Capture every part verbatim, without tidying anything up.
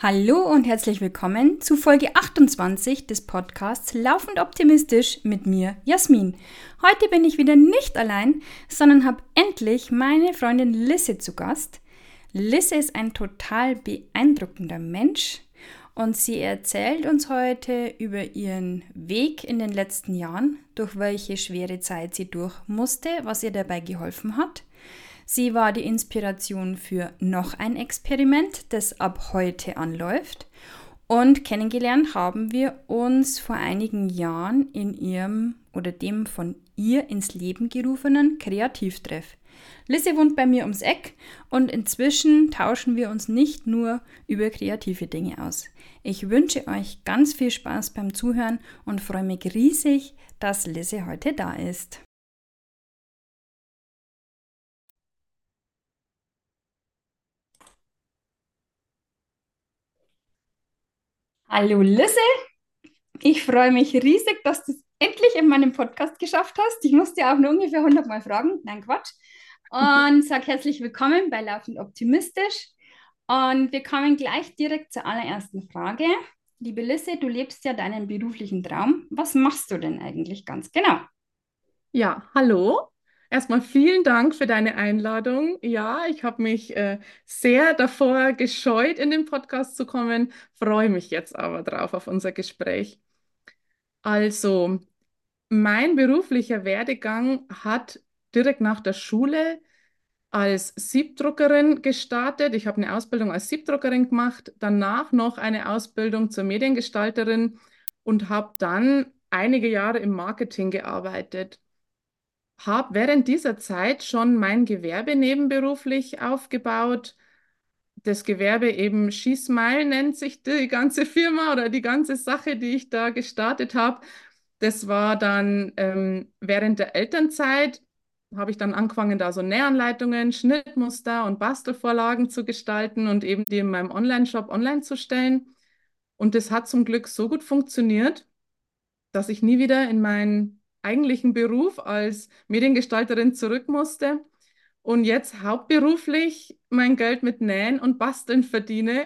Hallo und herzlich willkommen zu Folge achtundzwanzig des Podcasts Laufend Optimistisch mit mir, Jasmin. Heute bin ich wieder nicht allein, sondern habe endlich meine Freundin Lisse zu Gast. Lisse ist ein total beeindruckender Mensch und sie erzählt uns heute über ihren Weg in den letzten Jahren, durch welche schwere Zeit sie durch musste, was ihr dabei geholfen hat. Sie war die Inspiration für noch ein Experiment, das ab heute anläuft. Und kennengelernt haben wir uns vor einigen Jahren in ihrem oder dem von ihr ins Leben gerufenen Kreativtreff. Lisse wohnt bei mir ums Eck und inzwischen tauschen wir uns nicht nur über kreative Dinge aus. Ich wünsche euch ganz viel Spaß beim Zuhören und freue mich riesig, dass Lisse heute da ist. Hallo Lisse, ich freue mich riesig, dass du es endlich in meinem Podcast geschafft hast. Ich musste ja auch nur ungefähr hundert Mal fragen. Nein, Quatsch. Und sag herzlich willkommen bei Laufend Optimistisch. Und wir kommen gleich direkt zur allerersten Frage. Liebe Lisse, du lebst ja deinen beruflichen Traum. Was machst du denn eigentlich ganz genau? Ja, hallo. Erstmal vielen Dank für deine Einladung. Ja, ich habe mich äh, sehr davor gescheut, in den Podcast zu kommen, freue mich jetzt aber drauf auf unser Gespräch. Also, mein beruflicher Werdegang hat direkt nach der Schule als Siebdruckerin gestartet. Ich habe eine Ausbildung als Siebdruckerin gemacht, danach noch eine Ausbildung zur Mediengestalterin und habe dann einige Jahre im Marketing gearbeitet. Habe während dieser Zeit schon mein Gewerbe nebenberuflich aufgebaut. Das Gewerbe eben SheSmile nennt sich die ganze Firma oder die ganze Sache, die ich da gestartet habe. Das war dann ähm, während der Elternzeit, habe ich dann angefangen, da so Nähanleitungen, Schnittmuster und Bastelvorlagen zu gestalten und eben die in meinem Online-Shop online zu stellen. Und das hat zum Glück so gut funktioniert, dass ich nie wieder in meinen eigentlichen Beruf als Mediengestalterin zurück musste und jetzt hauptberuflich mein Geld mit Nähen und Basteln verdiene.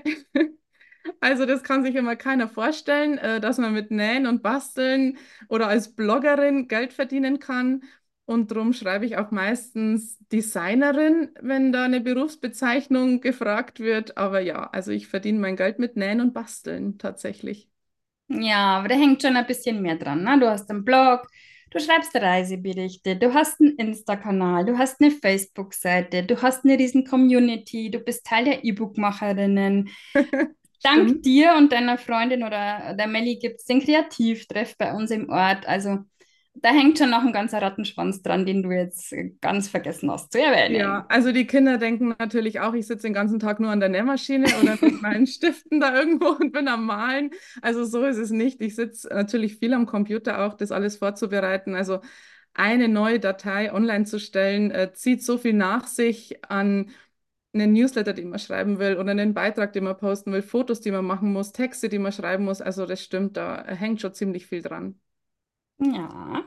Also das kann sich immer keiner vorstellen, äh, dass man mit Nähen und Basteln oder als Bloggerin Geld verdienen kann. Und darum schreibe ich auch meistens Designerin, wenn da eine Berufsbezeichnung gefragt wird. Aber ja, also ich verdiene mein Geld mit Nähen und Basteln tatsächlich. Ja, aber da hängt schon ein bisschen mehr dran, ne? Du hast einen Blog, du schreibst Reiseberichte, du hast einen Insta-Kanal, du hast eine Facebook-Seite, du hast eine riesen Community, du bist Teil der E-Book-Macherinnen. Dank Stimmt. dir und deiner Freundin oder der Melli gibt es den Kreativtreff bei uns im Ort. Also da hängt schon noch ein ganzer Rattenschwanz dran, den du jetzt ganz vergessen hast zu Ja, erwähnen. also die Kinder denken natürlich auch, ich sitze den ganzen Tag nur an der Nähmaschine oder mit meinen Stiften da irgendwo und bin am Malen. Also so ist es nicht. Ich sitze natürlich viel am Computer auch, das alles vorzubereiten. Also eine neue Datei online zu stellen, äh, zieht so viel nach sich an einen Newsletter, den man schreiben will oder einen Beitrag, den man posten will, Fotos, die man machen muss, Texte, die man schreiben muss. Also das stimmt, da hängt schon ziemlich viel dran. Ja.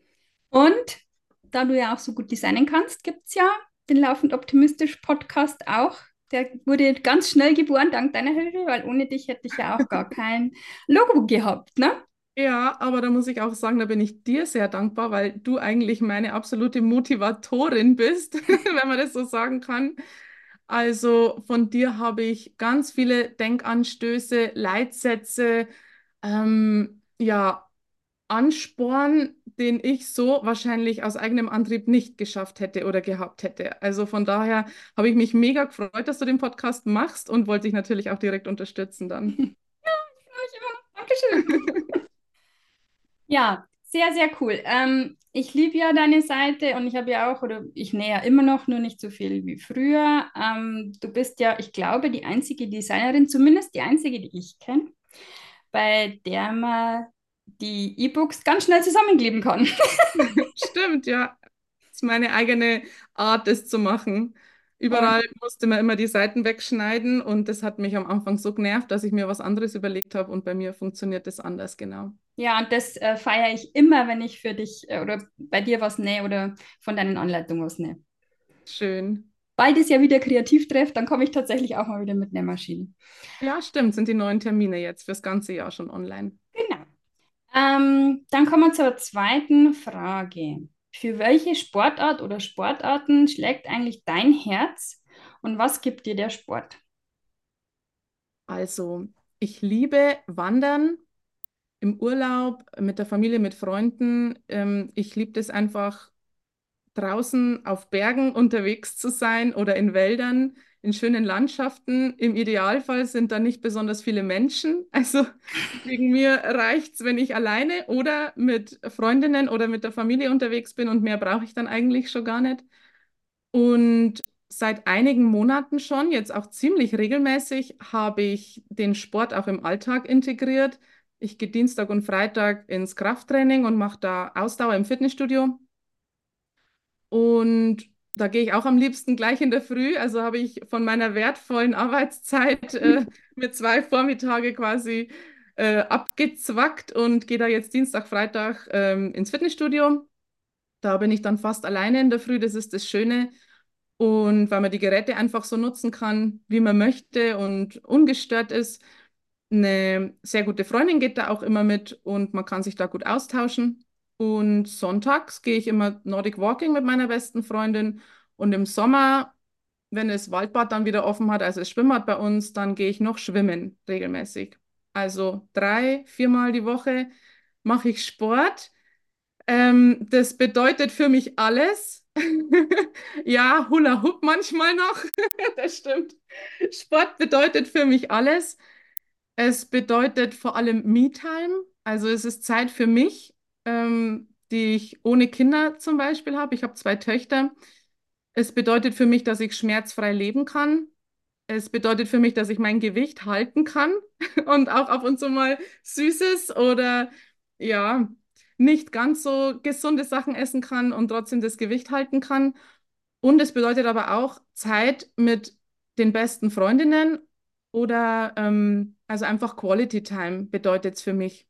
Und da du ja auch so gut designen kannst, gibt es ja den Laufend Optimistisch Podcast auch. Der wurde ganz schnell geboren, dank deiner Hilfe, weil ohne dich hätte ich ja auch gar kein Logo gehabt, ne? Ja, aber da muss ich auch sagen, da bin ich dir sehr dankbar, weil du eigentlich meine absolute Motivatorin bist, wenn man das so sagen kann. Also von dir habe ich ganz viele Denkanstöße, Leitsätze, ähm, ja, Ansporn, den ich so wahrscheinlich aus eigenem Antrieb nicht geschafft hätte oder gehabt hätte. Also von daher habe ich mich mega gefreut, dass du den Podcast machst und wollte dich natürlich auch direkt unterstützen dann. Ich immer noch. Dankeschön. Ja, sehr, sehr cool. Ähm, ich liebe ja deine Seite und ich habe ja auch, oder ich nähe ja immer noch, nur nicht so viel wie früher. Ähm, du bist ja, ich glaube, die einzige Designerin, zumindest die einzige, die ich kenne, bei der man die E-Books ganz schnell zusammenkleben kann. Stimmt, ja. Das ist meine eigene Art, das zu machen. Und Überall musste man immer die Seiten wegschneiden und das hat mich am Anfang so genervt, dass ich mir was anderes überlegt habe und bei mir funktioniert das anders, genau. ja, und das äh, feiere ich immer, wenn ich für dich äh, oder bei dir was nähe oder von deinen Anleitungen was nähe. Schön. bald ist ja wieder Kreativtreff, dann komme ich tatsächlich auch mal wieder mit einer Maschine. Ja, stimmt, sind die neuen Termine jetzt fürs ganze Jahr schon online. Genau. Ähm, dann kommen wir zur zweiten Frage. Für welche Sportart oder Sportarten schlägt eigentlich dein Herz und was gibt dir der Sport? Also, ich liebe Wandern im Urlaub, mit der Familie, mit Freunden. Ähm, ich liebe das einfach, draußen auf Bergen unterwegs zu sein oder in Wäldern, in schönen Landschaften. Im Idealfall sind da nicht besonders viele Menschen. Also wegen mir reicht es, wenn ich alleine oder mit Freundinnen oder mit der Familie unterwegs bin und mehr brauche ich dann eigentlich schon gar nicht. Und seit einigen Monaten schon, jetzt auch ziemlich regelmäßig, habe ich den Sport auch im Alltag integriert. Ich gehe Dienstag und Freitag ins Krafttraining und mache da Ausdauer im Fitnessstudio. Und da gehe ich auch am liebsten gleich in der Früh. Also habe ich von meiner wertvollen Arbeitszeit äh, mir zwei Vormittage quasi äh, abgezwackt und gehe da jetzt Dienstag, Freitag ähm, ins Fitnessstudio. Da bin ich dann fast alleine in der Früh. Das ist das Schöne. Und weil man die Geräte einfach so nutzen kann, wie man möchte und ungestört ist. Eine sehr gute Freundin geht da auch immer mit und man kann sich da gut austauschen. Und sonntags gehe ich immer Nordic Walking mit meiner besten Freundin. Und im Sommer, wenn das Waldbad dann wieder offen hat, also das Schwimmbad bei uns, dann gehe ich noch schwimmen regelmäßig. Also drei, viermal die Woche mache ich Sport. Ähm, das bedeutet für mich alles. Ja, Hula Hoop manchmal noch. Das stimmt. Sport bedeutet für mich alles. Es bedeutet vor allem Me-Time. Also es ist Zeit für mich, ähm, die ich ohne Kinder zum Beispiel habe. Ich habe zwei Töchter. Es bedeutet für mich, dass ich schmerzfrei leben kann. Es bedeutet für mich, dass ich mein Gewicht halten kann und auch ab und zu mal Süßes oder ja, nicht ganz so gesunde Sachen essen kann und trotzdem das Gewicht halten kann. Und es bedeutet aber auch Zeit mit den besten Freundinnen oder ähm, also einfach Quality Time bedeutet es für mich.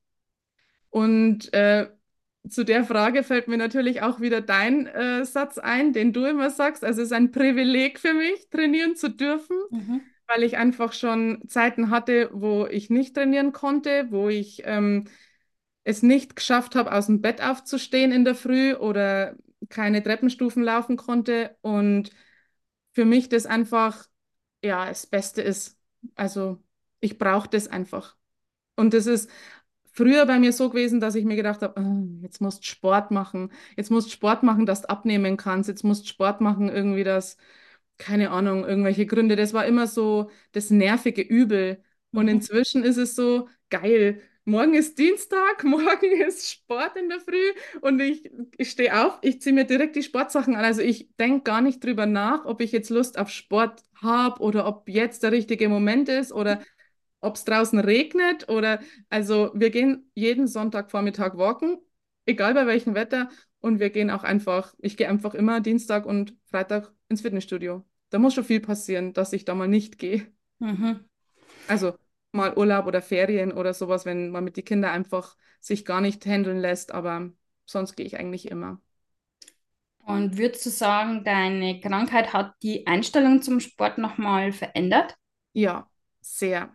Und äh, zu der Frage fällt mir natürlich auch wieder dein äh, Satz ein, den du immer sagst. Also es ist ein Privileg für mich, trainieren zu dürfen, Mhm. weil ich einfach schon Zeiten hatte, wo ich nicht trainieren konnte, wo ich ähm, es nicht geschafft habe, aus dem Bett aufzustehen in der Früh oder keine Treppenstufen laufen konnte. Und für mich das einfach, ja, das Beste ist. Also ich brauche das einfach. Und das ist früher bei mir so gewesen, dass ich mir gedacht habe, "Ah, jetzt musst du Sport machen, jetzt musst du Sport machen, dass du abnehmen kannst, jetzt musst du Sport machen, irgendwie das, keine Ahnung, irgendwelche Gründe. Das war immer so das nervige Übel. Und Mhm. inzwischen ist es so geil. Morgen ist Dienstag, morgen ist Sport in der Früh und ich, ich stehe auf, ich ziehe mir direkt die Sportsachen an. Also ich denke gar nicht drüber nach, ob ich jetzt Lust auf Sport habe oder ob jetzt der richtige Moment ist oder ob es draußen regnet oder also wir gehen jeden Sonntagvormittag walken, egal bei welchem Wetter. Und wir gehen auch einfach, ich gehe einfach immer Dienstag und Freitag ins Fitnessstudio. Da muss schon viel passieren, dass ich da mal nicht gehe. Mhm. Also mal Urlaub oder Ferien oder sowas, wenn man mit den Kindern einfach sich gar nicht handeln lässt, aber sonst gehe ich eigentlich immer. Und würdest du sagen, deine Krankheit hat die Einstellung zum Sport nochmal verändert? Ja, sehr.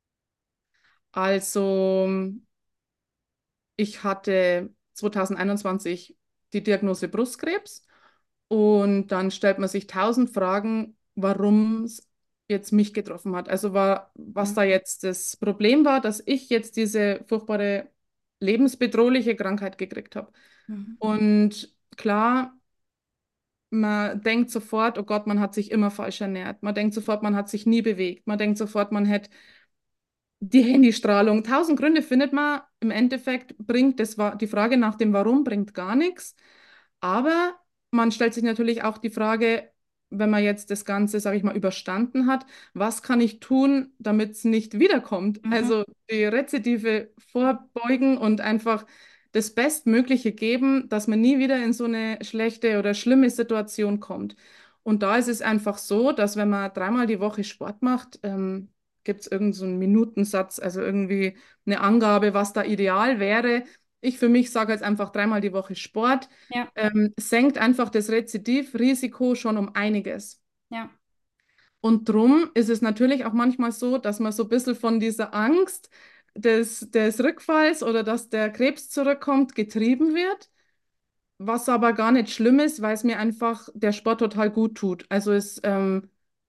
Also ich hatte zwanzig einundzwanzig die Diagnose Brustkrebs. Und dann stellt man sich tausend Fragen, warum es jetzt mich getroffen hat. Also war, was Mhm. da jetzt das Problem war, dass ich jetzt diese furchtbare lebensbedrohliche Krankheit gekriegt habe. Mhm. Und klar, man denkt sofort, oh Gott, man hat sich immer falsch ernährt. Man denkt sofort, man hat sich nie bewegt. Man denkt sofort, man hätte die Handystrahlung. Tausend Gründe findet man. Im Endeffekt bringt das, wa- die Frage nach dem Warum bringt gar nichts. Aber man stellt sich natürlich auch die Frage, wenn man jetzt das Ganze, sage ich mal, überstanden hat, was kann ich tun, damit es nicht wiederkommt? Mhm. Also die Rezidive vorbeugen und einfach das Bestmögliche geben, dass man nie wieder in so eine schlechte oder schlimme Situation kommt. Und da ist es einfach so, dass wenn man dreimal die Woche Sport macht, ähm, gibt es irgendeinen so einen Minutensatz, also irgendwie eine Angabe, was da ideal wäre. Ich für mich sage jetzt einfach dreimal die Woche Sport Ja. ähm, senkt einfach das Rezidivrisiko schon um einiges. Ja. Und drum ist es natürlich auch manchmal so, dass man so ein bisschen von dieser Angst des, des Rückfalls oder dass der Krebs zurückkommt, getrieben wird, was aber gar nicht schlimm ist, weil es mir einfach der Sport total gut tut. Also es, ähm,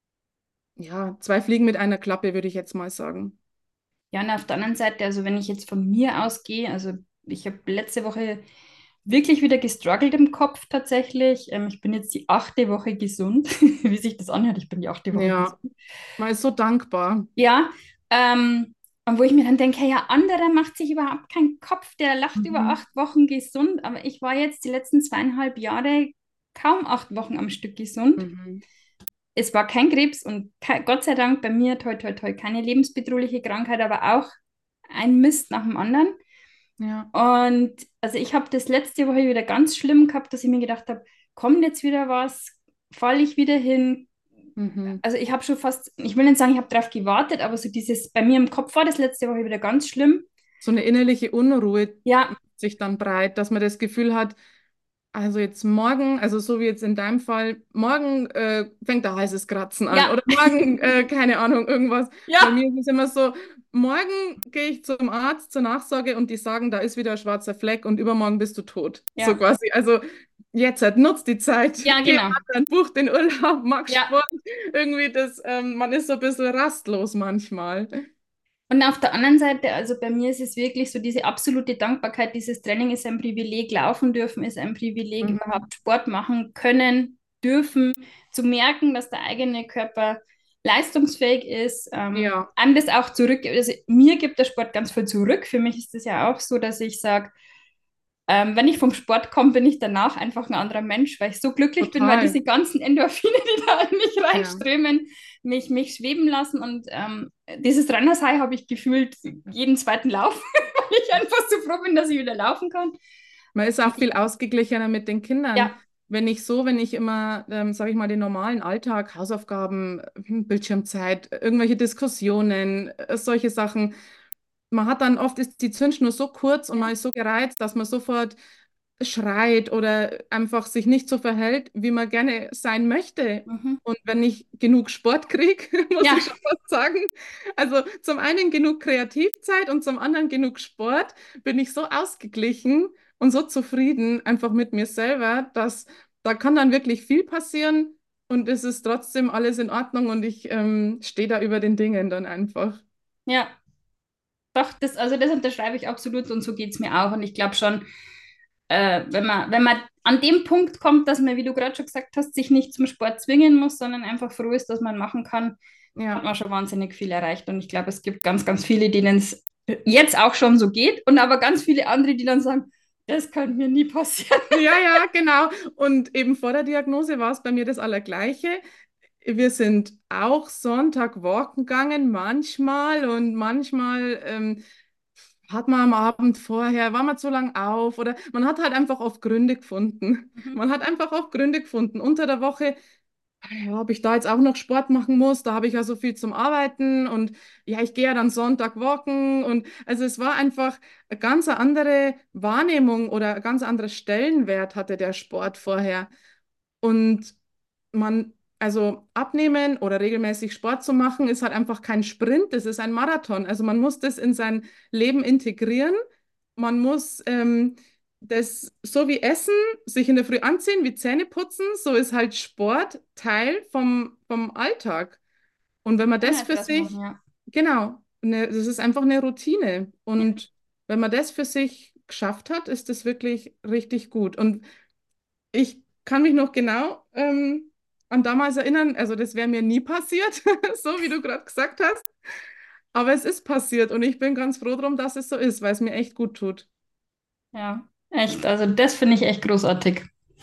ja, zwei Fliegen mit einer Klappe, würde ich jetzt mal sagen. Ja, und auf der anderen Seite, also wenn ich jetzt von mir ausgehe, also ich habe letzte Woche wirklich wieder gestruggelt im Kopf tatsächlich. Ähm, ich bin jetzt die achte Woche gesund, wie sich das anhört. Ich bin die achte Woche Ja, gesund. man ist so dankbar. Ja, ähm, und wo ich mir dann denke, hey, ja, anderer macht sich überhaupt keinen Kopf, der lacht über Mhm. acht Wochen gesund, aber ich war jetzt die letzten zweieinhalb Jahre kaum acht Wochen am Stück gesund. Mhm. Es war kein Krebs und kei- Gott sei Dank bei mir, toi, toi, toi, keine lebensbedrohliche Krankheit, aber auch ein Mist nach dem anderen. Ja. Und also ich habe das letzte Woche wieder ganz schlimm gehabt, dass ich mir gedacht habe, kommt jetzt wieder was, falle ich wieder hin. Mhm. Also ich habe schon fast, ich will nicht sagen, ich habe darauf gewartet, aber so dieses, bei mir im Kopf war das letzte Woche wieder ganz schlimm. So eine innerliche Unruhe Ja, macht sich dann breit, dass man das Gefühl hat, also jetzt morgen, also so wie jetzt in deinem Fall, morgen äh, fängt da heißes Kratzen an ja, oder morgen, äh, keine Ahnung, irgendwas. Bei ja, mir ist es immer so, morgen gehe ich zum Arzt zur Nachsorge und die sagen, da ist wieder ein schwarzer Fleck und übermorgen bist du tot. So ja, quasi. Also jetzt halt, nutzt die Zeit, ja, geh genau. wandern, buch den Urlaub, mach Ja. Sport. Irgendwie das, ähm, man ist so ein bisschen rastlos manchmal. Und auf der anderen Seite, also bei mir ist es wirklich so diese absolute Dankbarkeit, dieses Training ist ein Privileg, laufen dürfen ist ein Privileg, Mhm. überhaupt Sport machen können, dürfen, zu merken, dass der eigene Körper leistungsfähig ist, ähm, Ja, einem das auch zurück, also mir gibt der Sport ganz viel zurück. Für mich ist es ja auch so, dass ich sage, ähm, wenn ich vom Sport komme, bin ich danach einfach ein anderer Mensch, weil ich so glücklich bin, weil total. diese ganzen Endorphine, die da in mich Ja. reinströmen, mich, mich schweben lassen. Und ähm, dieses Runner's-High habe ich gefühlt jeden zweiten Lauf, weil ich einfach so froh bin, dass ich wieder laufen kann. Man ist auch viel ausgeglichener mit den Kindern. Ja, Wenn ich so, wenn ich immer, ähm, sage ich mal, den normalen Alltag, Hausaufgaben, hm, Bildschirmzeit, irgendwelche Diskussionen, äh, solche Sachen, man hat dann oft ist die Zündschnur so kurz und ja, man ist so gereizt, dass man sofort schreit oder einfach sich nicht so verhält, wie man gerne sein möchte. mhm. Und wenn ich genug Sport kriege, muss Ja, ich schon fast sagen, also zum einen genug Kreativzeit und zum anderen genug Sport, bin ich so ausgeglichen und so zufrieden einfach mit mir selber, dass da kann dann wirklich viel passieren und es ist trotzdem alles in Ordnung und ich ähm, stehe da über den Dingen dann einfach. ja. Doch, das, also das unterschreibe ich absolut und so geht es mir auch. Und ich glaube schon, äh, wenn man, wenn man an dem Punkt kommt, dass man, wie du gerade schon gesagt hast, sich nicht zum Sport zwingen muss, sondern einfach froh ist, dass man machen kann, hat Ja, man schon wahnsinnig viel erreicht. Und ich glaube, es gibt ganz, ganz viele, denen es jetzt auch schon so geht und aber ganz viele andere, die dann sagen, das kann mir nie passieren. ja, ja, genau. Und eben vor der Diagnose war es bei mir das Allergleiche. Wir sind auch Sonntag walken gegangen, manchmal und manchmal ähm, hat man am Abend vorher, war man zu lang auf oder man hat halt einfach oft Gründe gefunden. Mhm. Man hat einfach oft Gründe gefunden. Unter der Woche, ja, ob ich da jetzt auch noch Sport machen muss, da habe ich ja so viel zum Arbeiten und ja, ich gehe ja dann Sonntag walken und also es war einfach eine ganz andere Wahrnehmung oder ein ganz anderer Stellenwert hatte der Sport vorher. Und man, also abnehmen oder regelmäßig Sport zu machen, ist halt einfach kein Sprint, das ist ein Marathon. Also man muss das in sein Leben integrieren. Man muss ähm, das so wie Essen, sich in der Früh anziehen, wie Zähne putzen, so ist halt Sport Teil vom, vom Alltag. Und wenn man das Einheit für draus machen, sich, ja. genau, ne, das ist einfach eine Routine. Ja, Und wenn man das für sich geschafft hat, ist das wirklich richtig gut. Und ich kann mich noch genau ähm, an damals erinnern, also das wäre mir nie passiert, so wie du gerade gesagt hast. Aber es ist passiert und ich bin ganz froh drum, dass es so ist, weil es mir echt gut tut. ja, echt. Also das finde ich echt großartig.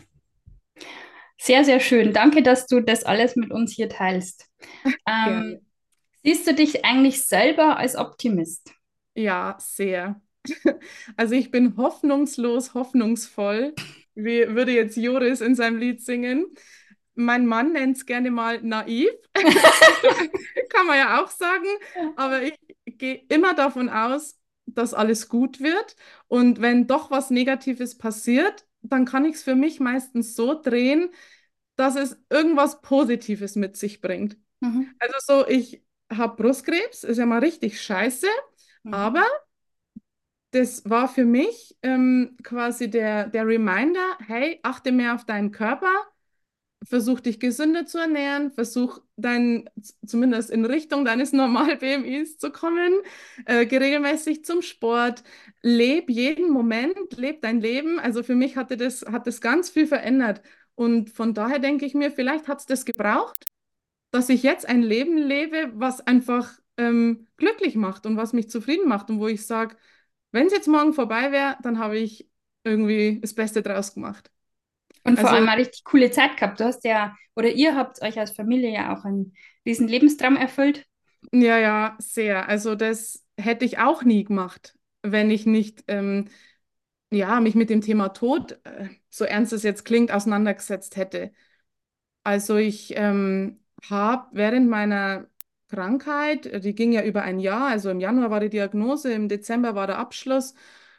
Sehr, sehr schön. Danke, dass du das alles mit uns hier teilst. Gerne. Ähm, siehst du dich eigentlich selber als Optimist? Ja, sehr. Also ich bin hoffnungslos, hoffnungsvoll, wie würde jetzt Joris in seinem Lied singen. Mein Mann nennt es gerne mal naiv, kann man ja auch sagen, aber ich gehe immer davon aus, dass alles gut wird. Und wenn doch was Negatives passiert, dann kann ich es für mich meistens so drehen, dass es irgendwas Positives mit sich bringt. Mhm. Also so, ich habe Brustkrebs, ist ja mal richtig scheiße, aber Mhm. das war für mich ähm, quasi der, der Reminder, hey, achte mehr auf deinen Körper, versuch dich gesünder zu ernähren, versuch dein, z- zumindest in Richtung deines Normal-B M Is zu kommen, äh, geh regelmäßig zum Sport, leb jeden Moment, leb dein Leben. Also für mich hatte das, hat das ganz viel verändert. Und von daher denke ich mir, vielleicht hat es das gebraucht, dass ich jetzt ein Leben lebe, was einfach ähm, glücklich macht und was mich zufrieden macht und wo ich sage, wenn es jetzt morgen vorbei wäre, dann habe ich irgendwie das Beste draus gemacht. Und vor Also allem eine richtig coole Zeit gehabt. Du hast ja, oder ihr habt euch als Familie ja auch einen riesen Lebenstraum erfüllt. ja, ja, sehr. Also das hätte ich auch nie gemacht, wenn ich nicht ähm, ja, mich mit dem Thema Tod, äh, so ernst es jetzt klingt, auseinandergesetzt hätte. Also ich ähm, habe während meiner Krankheit, äh, die ging ja über ein Jahr, also im Januar war die Diagnose, im Dezember war der Abschluss.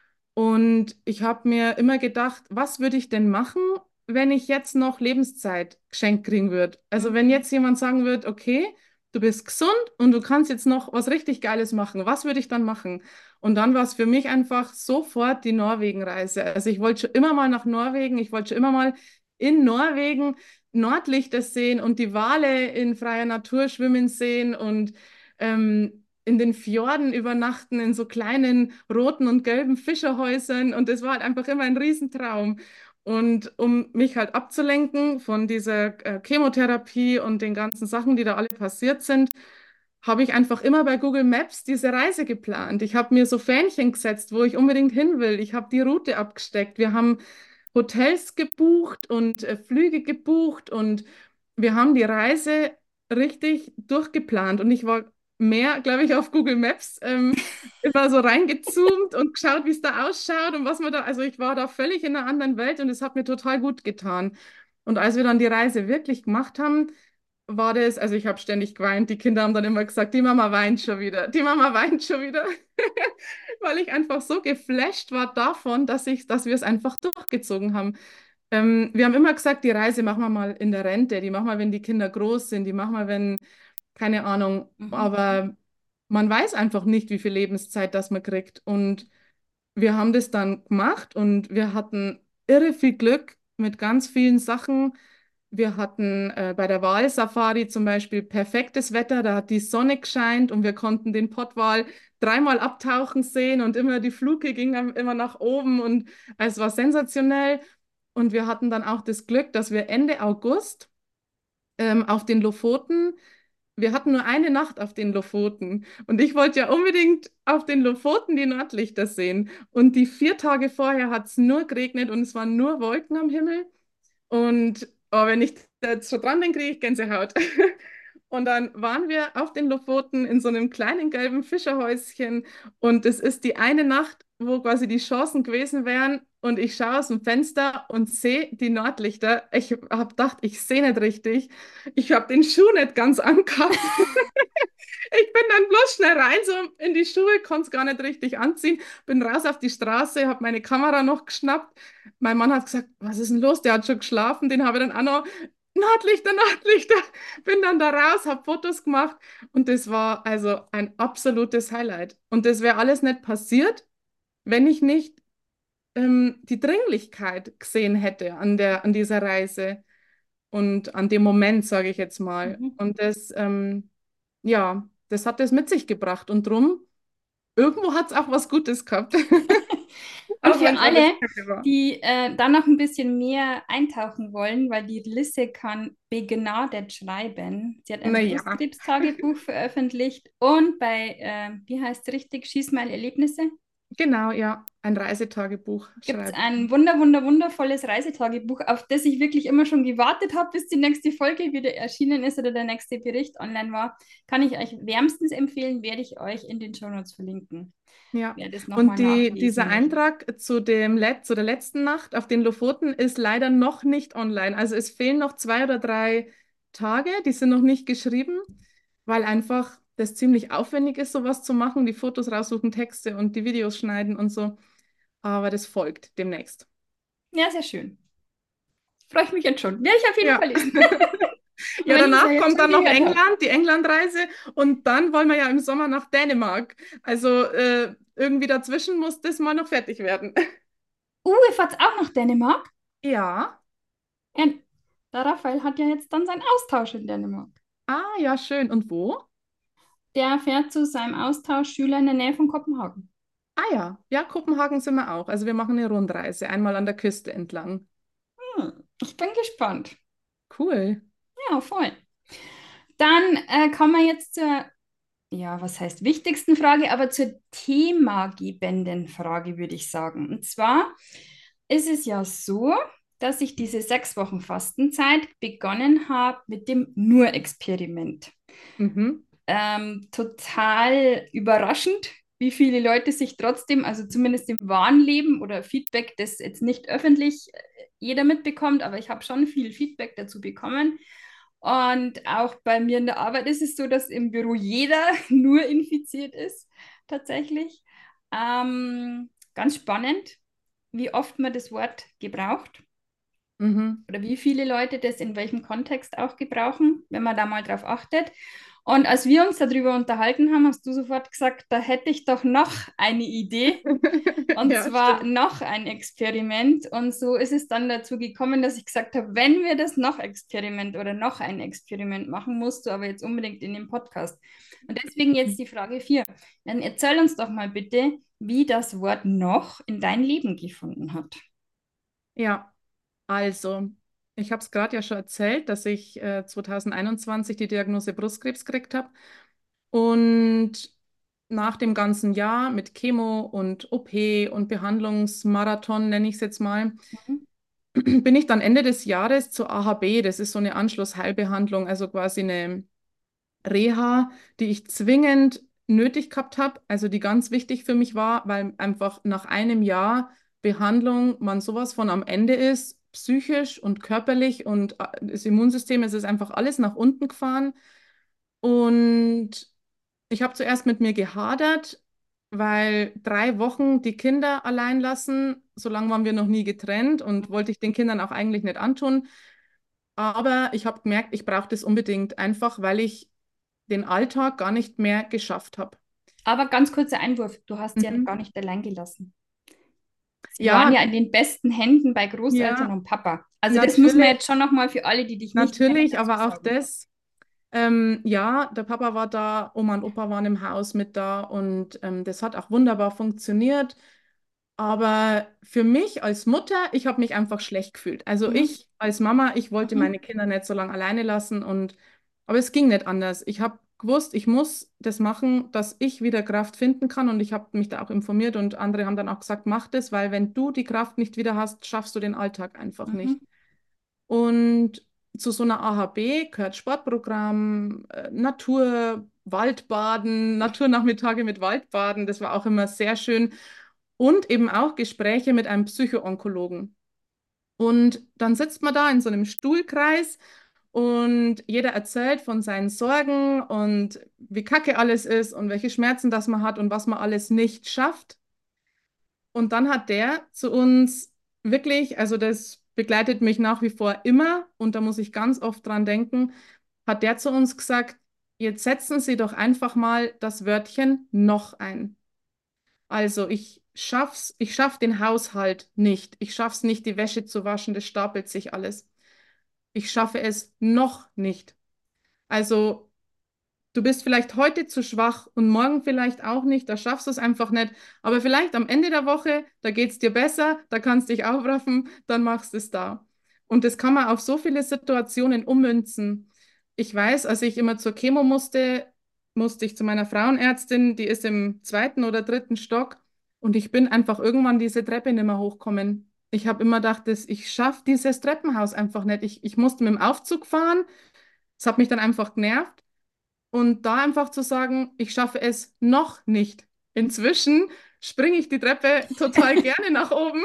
Und ich habe mir immer gedacht, was würde ich denn machen, wenn ich jetzt noch Lebenszeit geschenkt kriegen würde? Also wenn Mhm. jetzt jemand sagen würde, okay, du bist gesund und du kannst jetzt noch was richtig Geiles machen, was würde ich dann machen? Und dann war es für mich einfach sofort die Norwegen-Reise. Also ich wollte schon immer mal nach Norwegen, ich wollte schon immer mal in Norwegen Nordlichter sehen und die Wale in freier Natur schwimmen sehen und ähm, in den Fjorden übernachten, in so kleinen roten und gelben Fischerhäusern. Und das war halt einfach immer ein Riesentraum. Und um mich halt abzulenken von dieser äh, Chemotherapie und den ganzen Sachen, die da alle passiert sind, habe ich einfach immer bei Google Maps diese Reise geplant. Ich habe mir so Fähnchen gesetzt, wo ich unbedingt hin will. Ich habe die Route abgesteckt. Wir haben Hotels gebucht und äh, Flüge gebucht und wir haben die Reise richtig durchgeplant. Und ich war mehr, glaube ich, auf Google Maps ähm, immer so reingezoomt und geschaut, wie es da ausschaut und was man da, also ich war da völlig in einer anderen Welt und es hat mir total gut getan. Und als wir dann die Reise wirklich gemacht haben, war das, also ich habe ständig geweint. Die Kinder haben dann immer gesagt, die Mama weint schon wieder, die Mama weint schon wieder, weil ich einfach so geflasht war davon, dass ich, dass wir es einfach durchgezogen haben. Ähm, wir haben immer gesagt, die Reise machen wir mal in der Rente, die machen wir, wenn die Kinder groß sind, die machen wir, wenn, keine Ahnung, Mhm. aber man weiß einfach nicht, wie viel Lebenszeit das man kriegt. Und wir haben das dann gemacht und wir hatten irre viel Glück mit ganz vielen Sachen. Wir hatten äh, bei der Walsafari zum Beispiel perfektes Wetter, da hat die Sonne gescheint und wir konnten den Pottwal dreimal abtauchen sehen und immer die Fluke ging am- immer nach oben und es war sensationell. Und wir hatten dann auch das Glück, dass wir Ende August ähm, auf den Lofoten, wir hatten nur eine Nacht auf den Lofoten und ich wollte ja unbedingt auf den Lofoten die Nordlichter sehen. Und die vier Tage vorher hat es nur geregnet und es waren nur Wolken am Himmel. Und oh, wenn ich da jetzt so dran denke, kriege ich Gänsehaut. Und dann waren wir auf den Lofoten in so einem kleinen gelben Fischerhäuschen. Und es ist die eine Nacht, wo quasi die Chancen gewesen wären. Und ich schaue aus dem Fenster und sehe die Nordlichter. Ich habe gedacht, ich sehe nicht richtig. Ich habe den Schuh nicht ganz angehabt. Ich bin dann bloß schnell rein, so in die Schuhe, konnte es gar nicht richtig anziehen. Bin raus auf die Straße, habe meine Kamera noch geschnappt. Mein Mann hat gesagt, was ist denn los? Der hat schon geschlafen. Den habe ich dann auch noch, Nordlichter, Nordlichter. Bin dann da raus, habe Fotos gemacht und das war also ein absolutes Highlight. Und das wäre alles nicht passiert, wenn ich nicht ähm, die Dringlichkeit gesehen hätte an der, an dieser Reise und an dem Moment, sage ich jetzt mal. Mhm. Und das, ähm, ja, das hat es mit sich gebracht und drum, irgendwo hat es auch was Gutes gehabt, Und auch für wenn es alles alle, Kacke war. die äh, da noch ein bisschen mehr eintauchen wollen, weil die Lisse kann begnadet schreiben. Sie hat ein Naja, Brustkrebstagebuch veröffentlicht und bei, äh, wie heißt es richtig, Schieß mal Erlebnisse, genau, ja, ein Reisetagebuch gibt es schreibe ich. ein wunder, wunder, wundervolles Reisetagebuch, auf das ich wirklich immer schon gewartet habe, bis die nächste Folge wieder erschienen ist oder der nächste Bericht online war. Kann ich euch wärmstens empfehlen, werde ich euch in den Shownotes verlinken, Ja, wer das und nochmal die, dieser nachlesen möchte. Eintrag zu dem Let zu der letzten Nacht auf den Lofoten ist leider noch nicht online. Also es fehlen noch zwei oder drei Tage, die sind noch nicht geschrieben, weil einfach das ziemlich aufwendig ist, sowas zu machen, die Fotos raussuchen, Texte und die Videos schneiden und so. Aber das folgt demnächst. Ja, sehr schön. Freue ich mich jetzt schon. Werde ich auf jeden Ja. Fall lesen. Ja, Wenn ich es ja danach jetzt kommt schon dann noch gehört habe. England, die Englandreise und dann wollen wir ja im Sommer nach Dänemark. Also äh, irgendwie dazwischen muss das mal noch fertig werden. Uh, ihr fahrt auch nach Dänemark? Ja. Ja, der Raphael hat ja jetzt dann seinen Austausch in Dänemark. Ah, ja, schön. Und wo? Der fährt zu seinem Austauschschüler in der Nähe von Kopenhagen. Ah ja, ja, Kopenhagen sind wir auch. Also wir machen eine Rundreise, einmal an der Küste entlang. Hm, ich bin gespannt. Cool. Ja, voll. Dann äh, kommen wir jetzt zur, ja, was heißt wichtigsten Frage, aber zur themagebenden Frage, würde ich sagen. Und zwar ist es ja so, dass ich diese sechs Wochen Fastenzeit begonnen habe mit dem Nur-Experiment. Mhm. Ähm, total überraschend, wie viele Leute sich trotzdem, also zumindest im wahren Leben oder Feedback, das jetzt nicht öffentlich äh, jeder mitbekommt, aber ich habe schon viel Feedback dazu bekommen. Und auch bei mir in der Arbeit ist es so, dass im Büro jeder nur infiziert ist, tatsächlich. Ähm, ganz spannend, wie oft man das Wort gebraucht Mhm. oder wie viele Leute das in welchem Kontext auch gebrauchen, wenn man da mal drauf achtet. Und als wir uns darüber unterhalten haben, hast du sofort gesagt, da hätte ich doch noch eine Idee. Und Ja, zwar stimmt. noch ein Experiment. Und so ist es dann dazu gekommen, dass ich gesagt habe, wenn wir das noch Experiment oder noch ein Experiment machen, musst du aber jetzt unbedingt in den Podcast. Und deswegen jetzt die Frage vier. Dann erzähl uns doch mal bitte, wie das Wort noch in dein Leben gefunden hat. Ja, also, ich habe es gerade ja schon erzählt, dass ich äh, zwanzig einundzwanzig die Diagnose Brustkrebs gekriegt habe. Und nach dem ganzen Jahr mit Chemo und O P und Behandlungsmarathon, nenne ich es jetzt mal, Mhm. bin ich dann Ende des Jahres zur A H B. Das ist so eine Anschlussheilbehandlung, also quasi eine Reha, die ich zwingend nötig gehabt habe, also die ganz wichtig für mich war, weil einfach nach einem Jahr Behandlung man sowas von am Ende ist, psychisch und körperlich und äh, das Immunsystem, es ist einfach alles nach unten gefahren. Und ich habe zuerst mit mir gehadert, weil drei Wochen die Kinder allein lassen, so lange waren wir noch nie getrennt und wollte ich den Kindern auch eigentlich nicht antun. Aber ich habe gemerkt, ich brauche das unbedingt, einfach weil ich den Alltag gar nicht mehr geschafft habe. Aber ganz kurzer Einwurf, du hast sie ja Mhm. gar nicht allein gelassen. Sie waren Ja, ja in den besten Händen bei Großeltern ja, und Papa. Also das muss man natürlich, jetzt schon nochmal für alle, die dich nicht kennen, natürlich, dazu aber auch sagen. das. Ähm, ja, der Papa war da, Oma und Opa waren im Haus mit da und ähm, das hat auch wunderbar funktioniert. Aber für mich als Mutter, ich habe mich einfach schlecht gefühlt. Also Mhm. ich als Mama, ich wollte Mhm. meine Kinder nicht so lange alleine lassen und aber es ging nicht anders. Ich habe gewusst, ich muss das machen, dass ich wieder Kraft finden kann und ich habe mich da auch informiert und andere haben dann auch gesagt, mach das, weil wenn du die Kraft nicht wieder hast, schaffst du den Alltag einfach Mhm. nicht. Und zu so einer A H B gehört Sportprogramm, äh, Natur, Waldbaden, Naturnachmittage mit Waldbaden. Das war auch immer sehr schön. Und eben auch Gespräche mit einem Psychoonkologen. Und dann sitzt man da in so einem Stuhlkreis und jeder erzählt von seinen Sorgen und wie kacke alles ist und welche Schmerzen das man hat und was man alles nicht schafft. Und dann hat der zu uns wirklich, also das begleitet mich nach wie vor immer und da muss ich ganz oft dran denken, hat der zu uns gesagt, jetzt setzen Sie doch einfach mal das Wörtchen noch ein. Also ich schaff's, ich schaff den Haushalt nicht. Ich schaff's nicht, die Wäsche zu waschen, das stapelt sich alles. Ich schaffe es noch nicht. Also du bist vielleicht heute zu schwach und morgen vielleicht auch nicht, da schaffst du es einfach nicht. Aber vielleicht am Ende der Woche, da geht es dir besser, da kannst du dich aufraffen, dann machst du es da. Und das kann man auf so viele Situationen ummünzen. Ich weiß, als ich immer zur Chemo musste, musste ich zu meiner Frauenärztin, die ist im zweiten oder dritten Stock und ich bin einfach irgendwann diese Treppe nicht mehr hochkommen. Ich habe immer gedacht, dass ich schaffe dieses Treppenhaus einfach nicht. Ich, ich musste mit dem Aufzug fahren. Es hat mich dann einfach genervt. Und da einfach zu sagen, ich schaffe es noch nicht. Inzwischen springe ich die Treppe total gerne nach oben,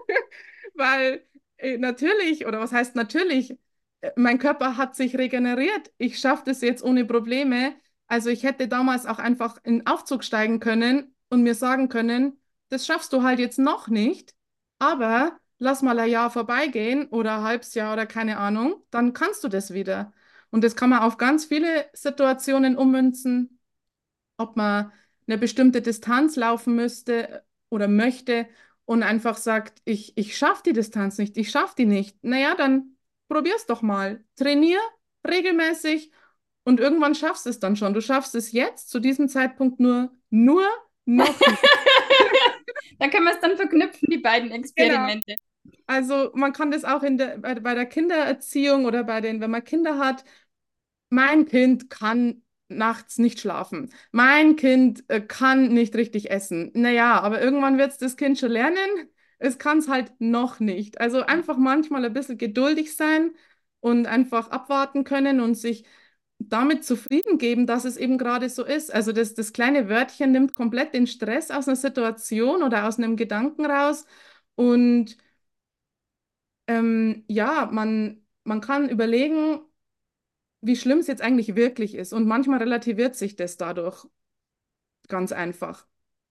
weil äh, natürlich, oder was heißt natürlich, äh, mein Körper hat sich regeneriert. Ich schaffe das jetzt ohne Probleme. Also ich hätte damals auch einfach in den Aufzug steigen können und mir sagen können, das schaffst du halt jetzt noch nicht, aber lass mal ein Jahr vorbeigehen oder ein halbes Jahr oder keine Ahnung, dann kannst du das wieder. Und das kann man auf ganz viele Situationen ummünzen, ob man eine bestimmte Distanz laufen müsste oder möchte und einfach sagt, ich, ich schaffe die Distanz nicht, ich schaffe die nicht. Naja, dann probier's doch mal. Trainier regelmäßig und irgendwann schaffst du es dann schon. Du schaffst es jetzt zu diesem Zeitpunkt nur, nur noch nicht. Da können wir es dann verknüpfen, die beiden Genau. Experimente. Also man kann das auch in der, bei, bei der Kindererziehung oder bei den, wenn man Kinder hat, mein Kind kann nachts nicht schlafen. Mein Kind äh, kann nicht richtig essen. Naja, aber irgendwann wird es das Kind schon lernen. Es kann es halt noch nicht. Also Ja. einfach manchmal ein bisschen geduldig sein und einfach abwarten können und sich damit zufrieden geben, dass es eben gerade so ist. Also das, das kleine Wörtchen nimmt komplett den Stress aus einer Situation oder aus einem Gedanken raus. Und ähm, ja, man, man kann überlegen, wie schlimm es jetzt eigentlich wirklich ist. Und manchmal relativiert sich das dadurch ganz einfach.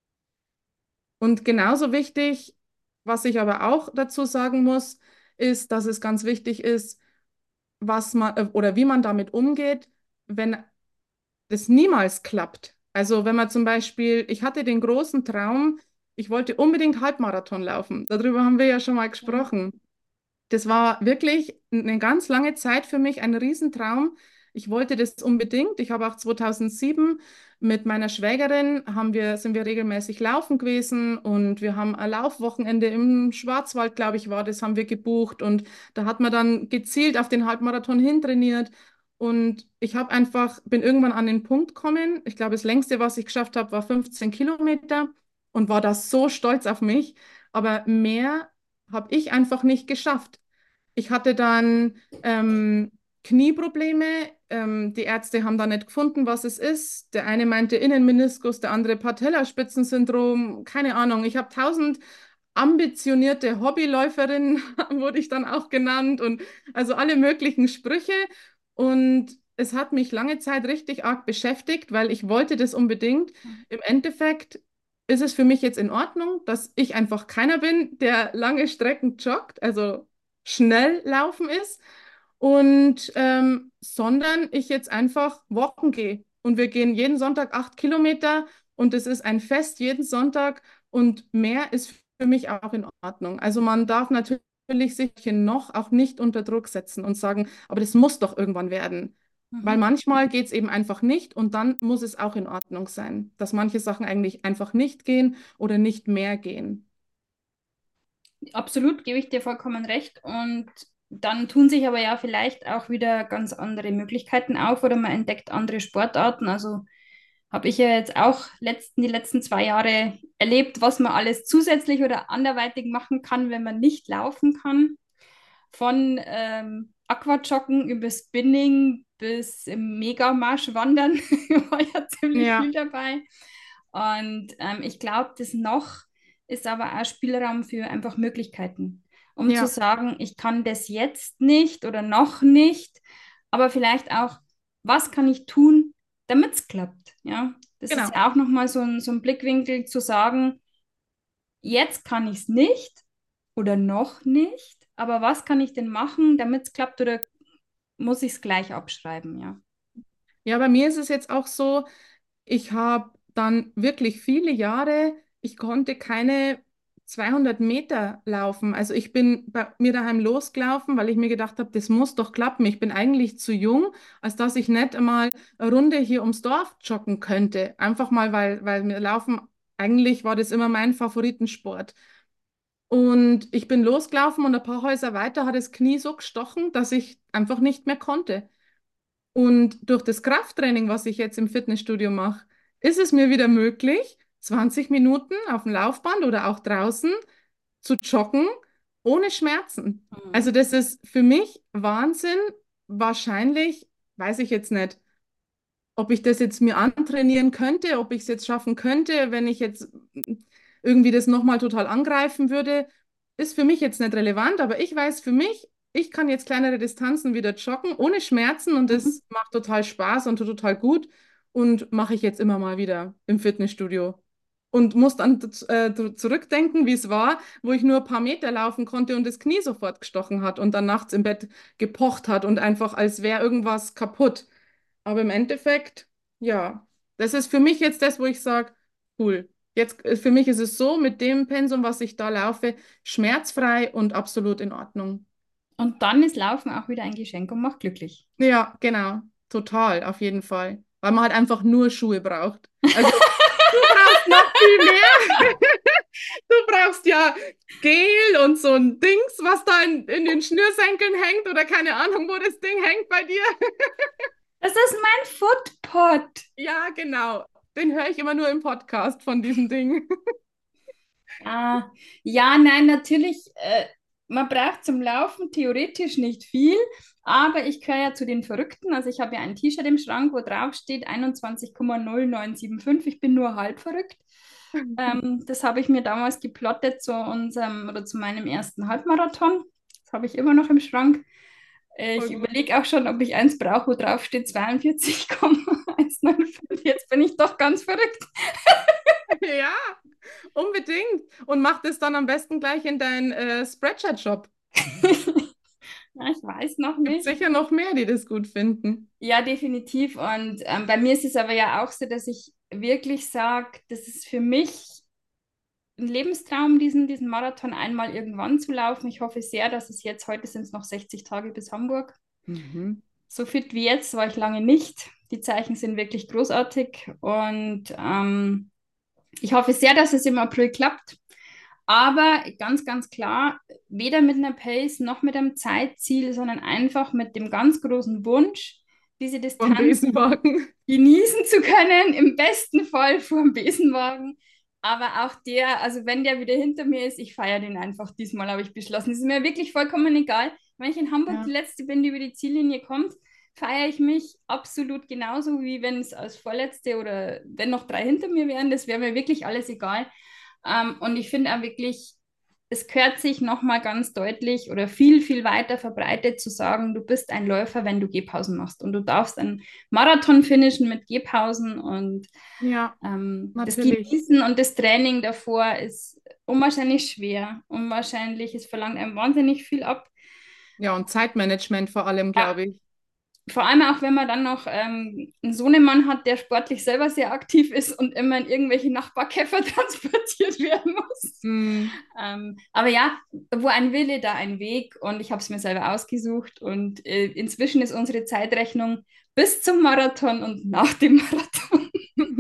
Und genauso wichtig, was ich aber auch dazu sagen muss, ist, dass es ganz wichtig ist, was man äh, oder wie man damit umgeht, wenn das niemals klappt. Also wenn man zum Beispiel, ich hatte den großen Traum, ich wollte unbedingt Halbmarathon laufen. Darüber haben wir ja schon mal gesprochen. Das war wirklich eine ganz lange Zeit für mich ein Riesentraum. Ich wollte das unbedingt. Ich habe auch zweitausendsieben mit meiner Schwägerin haben wir, sind wir regelmäßig laufen gewesen und wir haben ein Laufwochenende im Schwarzwald, glaube ich, war das, haben wir gebucht und da hat man dann gezielt auf den Halbmarathon hintrainiert und ich habe einfach, bin irgendwann an den Punkt gekommen. Ich glaube, das längste, was ich geschafft habe, war fünfzehn Kilometer und war da so stolz auf mich. Aber mehr habe ich einfach nicht geschafft. Ich hatte dann ähm, Knieprobleme. Ähm, die Ärzte haben da nicht gefunden, was es ist. Der eine meinte Innenmeniskus, der andere Patellaspitzensyndrom. Keine Ahnung. Ich habe tausend ambitionierte Hobbyläuferin, wurde ich dann auch genannt. Und also alle möglichen Sprüche. Und es hat mich lange Zeit richtig arg beschäftigt, weil ich wollte das unbedingt. Im Endeffekt ist es für mich jetzt in Ordnung, dass ich einfach keiner bin, der lange Strecken joggt. Also schnell laufen ist und ähm, sondern ich jetzt einfach walken gehe. Und wir gehen jeden Sonntag acht Kilometer und es ist ein Fest jeden Sonntag und mehr ist für mich auch in Ordnung. Also man darf natürlich sich noch auch nicht unter Druck setzen und sagen, aber das muss doch irgendwann werden. Weil Mhm. manchmal geht es eben einfach nicht und dann muss es auch in Ordnung sein, dass manche Sachen eigentlich einfach nicht gehen oder nicht mehr gehen. Absolut, gebe ich dir vollkommen recht. Und dann tun sich aber ja vielleicht auch wieder ganz andere Möglichkeiten auf oder man entdeckt andere Sportarten. Also habe ich ja jetzt auch letzten, die letzten zwei Jahre erlebt, was man alles zusätzlich oder anderweitig machen kann, wenn man nicht laufen kann. Von ähm, Aquajoggen über Spinning bis im Megamarsch wandern war ja ziemlich viel Ja, dabei. Und ähm, ich glaube, das noch ist aber auch Spielraum für einfach Möglichkeiten, um zu ja, sagen, ich kann das jetzt nicht oder noch nicht, aber vielleicht auch, was kann ich tun, damit es klappt? Ja, das ist genau. ja auch nochmal so ein, so ein Blickwinkel zu sagen, jetzt kann ich es nicht oder noch nicht, aber was kann ich denn machen, damit es klappt oder muss ich es gleich abschreiben? Ja. Ja, bei mir ist es jetzt auch so, ich habe dann wirklich viele Jahre, ich konnte keine zweihundert Meter laufen. Also ich bin bei mir daheim losgelaufen, weil ich mir gedacht habe, das muss doch klappen. Ich bin eigentlich zu jung, als dass ich nicht einmal eine Runde hier ums Dorf joggen könnte. Einfach mal, weil, weil mir Laufen, eigentlich war das immer mein Favoritensport. Und ich bin losgelaufen und ein paar Häuser weiter hat das Knie so gestochen, dass ich einfach nicht mehr konnte. Und durch das Krafttraining, was ich jetzt im Fitnessstudio mache, ist es mir wieder möglich, zwanzig Minuten auf dem Laufband oder auch draußen zu joggen ohne Schmerzen. Mhm. Also das ist für mich Wahnsinn. Wahrscheinlich, weiß ich jetzt nicht, ob ich das jetzt mir antrainieren könnte, ob ich es jetzt schaffen könnte, wenn ich jetzt irgendwie das nochmal total angreifen würde, ist für mich jetzt nicht relevant, aber ich weiß für mich, ich kann jetzt kleinere Distanzen wieder joggen ohne Schmerzen und Mhm. das macht total Spaß und tut total gut und mache ich jetzt immer mal wieder im Fitnessstudio. und muss dann äh, zurückdenken, wie es war, wo ich nur ein paar Meter laufen konnte und das Knie sofort gestochen hat und dann nachts im Bett gepocht hat und einfach als wäre irgendwas kaputt. Aber im Endeffekt, ja, das ist für mich jetzt das, wo ich sage, cool. Jetzt, äh, für mich ist es so, mit dem Pensum, was ich da laufe, schmerzfrei und absolut in Ordnung. Und dann ist Laufen auch wieder ein Geschenk und macht glücklich. Ja, genau. Total, auf jeden Fall. Weil man halt einfach nur Schuhe braucht. Also du brauchst noch viel mehr. Du brauchst ja Gel und so ein Dings, was da in, in den Schnürsenkeln hängt oder keine Ahnung, wo das Ding hängt bei dir. Das ist mein Footpod. Ja, genau. Den höre ich immer nur im Podcast von diesem Ding. Ah, ja, nein, natürlich, äh, man braucht zum Laufen theoretisch nicht viel, aber ich gehöre ja zu den Verrückten. Also ich habe ja ein T-Shirt im Schrank, wo drauf steht einundzwanzig Komma null neun sieben fünf. Ich bin nur halb verrückt. Ähm, das habe ich mir damals geplottet zu unserem oder zu meinem ersten Halbmarathon. Das habe ich immer noch im Schrank. Äh, Ich Voll gut. überlege auch schon, ob ich eins brauche, wo drauf steht zweiundvierzig Komma eins neun fünf. Jetzt bin ich doch ganz verrückt. Ja, unbedingt. Und mach das dann am besten gleich in deinen äh, Spreadshirt-Shop. Ja, ich weiß noch Gibt nicht. sicher noch mehr, die das gut finden. Ja, definitiv. Und ähm, bei mir ist es aber ja auch so, dass ich wirklich sage, das ist für mich ein Lebenstraum, diesen, diesen Marathon einmal irgendwann zu laufen. Ich hoffe sehr, dass es jetzt, heute sind es noch sechzig Tage bis Hamburg. Mhm. So fit wie jetzt war ich lange nicht. Die Zeichen sind wirklich großartig und ähm, ich hoffe sehr, dass es im April klappt. Aber ganz, ganz klar, weder mit einer Pace noch mit einem Zeitziel, sondern einfach mit dem ganz großen Wunsch, diese Vom Distanz Besenwagen. genießen zu können, im besten Fall vor dem Besenwagen. Aber auch der, also wenn der wieder hinter mir ist, ich feiere den einfach. Diesmal habe ich beschlossen. Es ist mir wirklich vollkommen egal. Wenn ich in Hamburg die Ja. Letzte bin, die über die Ziellinie kommt, feiere ich mich absolut genauso, wie wenn es als Vorletzte oder wenn noch drei hinter mir wären. Das wäre mir wirklich alles egal. Ähm, und ich finde auch wirklich, es gehört sich nochmal ganz deutlich oder viel, viel weiter verbreitet zu sagen, du bist ein Läufer, wenn du Gehpausen machst. Und du darfst einen Marathon finishen mit Gehpausen und Ja, ähm, das natürlich. Genießen und das Training davor ist unwahrscheinlich schwer. Unwahrscheinlich, es verlangt einem wahnsinnig viel ab. Ja, und Zeitmanagement vor allem, Ja, glaube ich. vor allem auch, wenn man dann noch ähm, einen Sohnemann hat, der sportlich selber sehr aktiv ist und immer in irgendwelche Nachbarkäfer transportiert werden muss. Mm, Ähm, aber ja, wo ein Wille, da ein Weg und ich habe es mir selber ausgesucht und äh, inzwischen ist unsere Zeitrechnung bis zum Marathon und nach dem Marathon.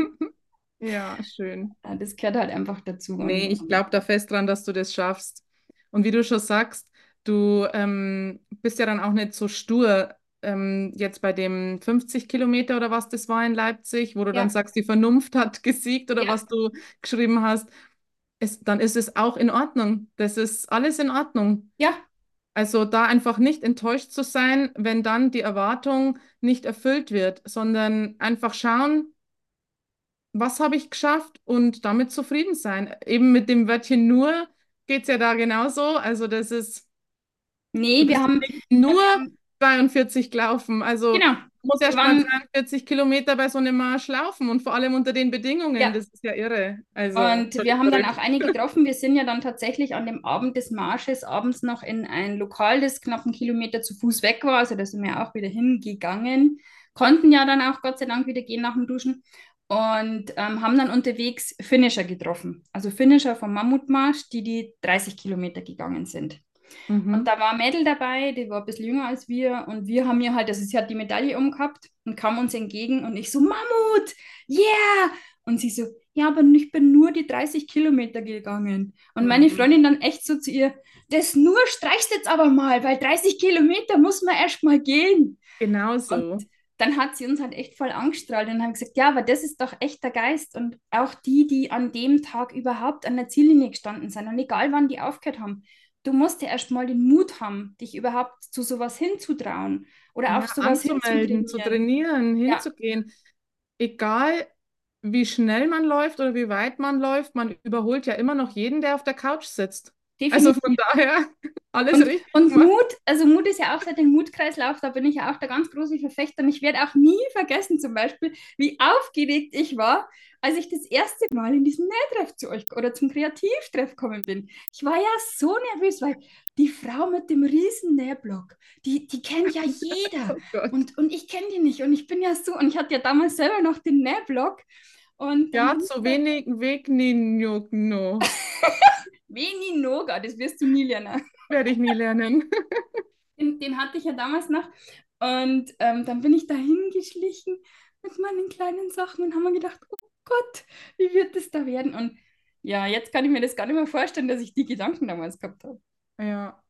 Ja, schön. Ja, das gehört halt einfach dazu. Nee, Und ich glaube da fest dran, dass du das schaffst. Und wie du schon sagst, du ähm, bist ja dann auch nicht so stur, ähm, jetzt bei dem fünfzig Kilometer oder was das war in Leipzig, wo du dann ja, sagst, die Vernunft hat gesiegt oder ja, was du geschrieben hast, es, dann ist es auch in Ordnung. Das ist alles in Ordnung. ja, Also da einfach nicht enttäuscht zu sein, wenn dann die Erwartung nicht erfüllt wird, sondern einfach schauen, was habe ich geschafft und damit zufrieden sein. Eben mit dem Wörtchen nur geht es ja da genauso. Also das ist, du nee, wir bist ja haben, nicht ja, wir nur haben zweiundvierzig gelaufen. Also genau, du musst wir erst mal waren, dreiundvierzig Kilometer bei so einem Marsch laufen und vor allem unter den Bedingungen. ja, Das ist ja irre. Also und wir völlig haben dann auch verrückt. einige getroffen. Wir sind ja dann tatsächlich an dem Abend des Marsches abends noch in ein Lokal, das knapp einen Kilometer zu Fuß weg war. Also da sind wir auch wieder hingegangen. Konnten ja dann auch Gott sei Dank wieder gehen nach dem Duschen. Und ähm, haben dann unterwegs Finisher getroffen. Also Finisher vom Mammutmarsch, die die dreißig Kilometer gegangen sind. Und Mhm. da war ein Mädel dabei, die war ein bisschen jünger als wir. Und wir haben ihr halt, also sie hat die Medaille umgehabt und kam uns entgegen. Und ich so, Mammut, yeah! Und sie so, ja, aber ich bin nur die dreißig Kilometer gegangen. Und meine Mhm. Freundin dann echt so zu ihr, das nur streichst jetzt aber mal, weil dreißig Kilometer muss man erst mal gehen. Genau Und so. dann hat sie uns halt echt voll angestrahlt und haben gesagt, ja, aber das ist doch echter Geist. Und auch die, die an dem Tag überhaupt an der Ziellinie gestanden sind und egal wann die aufgehört haben, du musst ja erst mal den Mut haben, dich überhaupt zu sowas hinzutrauen oder Ja, auf sowas anzumelden, zu hinzutrainieren. trainieren, Ja, hinzugehen. Egal, wie schnell man läuft oder wie weit man läuft, man überholt ja immer noch jeden, der auf der Couch sitzt. Also von definitiv. daher alles Und, richtig und gemacht. Mut, also Mut ist ja auch seit dem Mutkreislauf, da bin ich ja auch der ganz große Verfechter. Und ich werde auch nie vergessen, zum Beispiel, wie aufgeregt ich war, als ich das erste Mal in diesem Nähtreff zu euch oder zum Kreativtreff gekommen bin. Ich war ja so nervös, weil die Frau mit dem riesen Nähblock, die, die kennt ja jeder. Oh Gott. Und, und ich kenne die nicht. Und ich bin ja so, und ich hatte ja damals selber noch den Nähblock. Und dann Ja, bin ich zu da, wenig Weg no. Veni Noga, das wirst du nie lernen. Werde ich nie lernen. Den, den hatte ich ja damals noch. Und ähm, dann bin ich da hingeschlichen mit meinen kleinen Sachen und haben mir gedacht, oh Gott, wie wird das da werden? Und ja, jetzt kann ich mir das gar nicht mehr vorstellen, dass ich die Gedanken damals gehabt habe. Ja,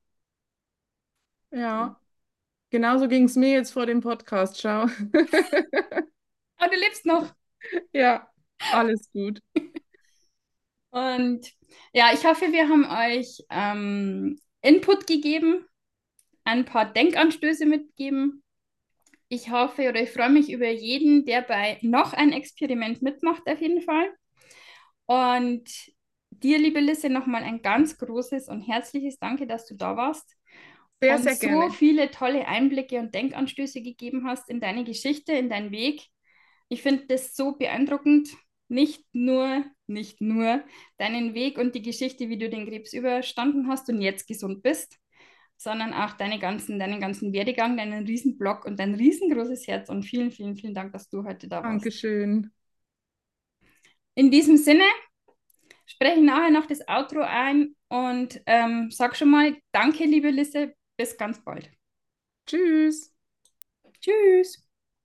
ja. Genauso ging es mir jetzt vor dem Podcast. Schau. Aber du lebst noch. Ja, alles gut. Und ja, ich hoffe, wir haben euch ähm, Input gegeben, ein paar Denkanstöße mitgegeben. Ich hoffe oder ich freue mich über jeden, der bei noch ein Experiment mitmacht, auf jeden Fall. Und dir, liebe Lisse, nochmal ein ganz großes und herzliches Danke, dass du da warst Sehr, und sehr so gerne. viele tolle Einblicke und Denkanstöße gegeben hast in deine Geschichte, in deinen Weg. Ich finde das so beeindruckend, nicht nur, nicht nur deinen Weg und die Geschichte, wie du den Krebs überstanden hast und jetzt gesund bist, sondern auch deine ganzen, deinen ganzen Werdegang, deinen Riesenblog und dein riesengroßes Herz. Und vielen, vielen, vielen Dank, dass du heute da warst. Dankeschön. In diesem Sinne spreche ich nachher noch das Outro ein und ähm, sag schon mal danke, liebe Lisse, bis ganz bald. Tschüss. Tschüss.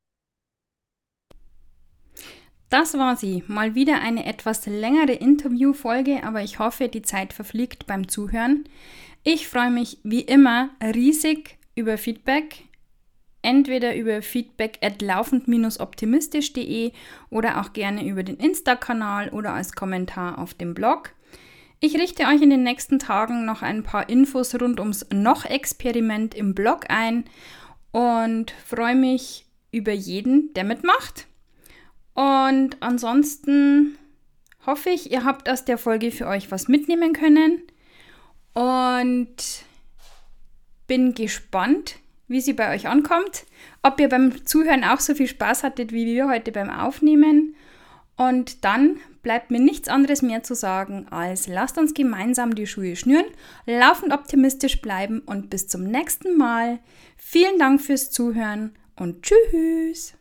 Das war sie. Mal wieder eine etwas längere Interviewfolge, aber ich hoffe, die Zeit verfliegt beim Zuhören. Ich freue mich wie immer riesig über Feedback. Entweder über feedback at laufend optimistisch punkt de oder auch gerne über den Insta-Kanal oder als Kommentar auf dem Blog. Ich richte euch in den nächsten Tagen noch ein paar Infos rund ums Noch-Experiment im Blog ein und freue mich über jeden, der mitmacht. Und ansonsten hoffe ich, ihr habt aus der Folge für euch was mitnehmen können und bin gespannt, wie sie bei euch ankommt, ob ihr beim Zuhören auch so viel Spaß hattet wie wir heute beim Aufnehmen. Und dann bleibt mir nichts anderes mehr zu sagen, als lasst uns gemeinsam die Schuhe schnüren, laufend optimistisch bleiben und bis zum nächsten Mal. Vielen Dank fürs Zuhören und tschüss!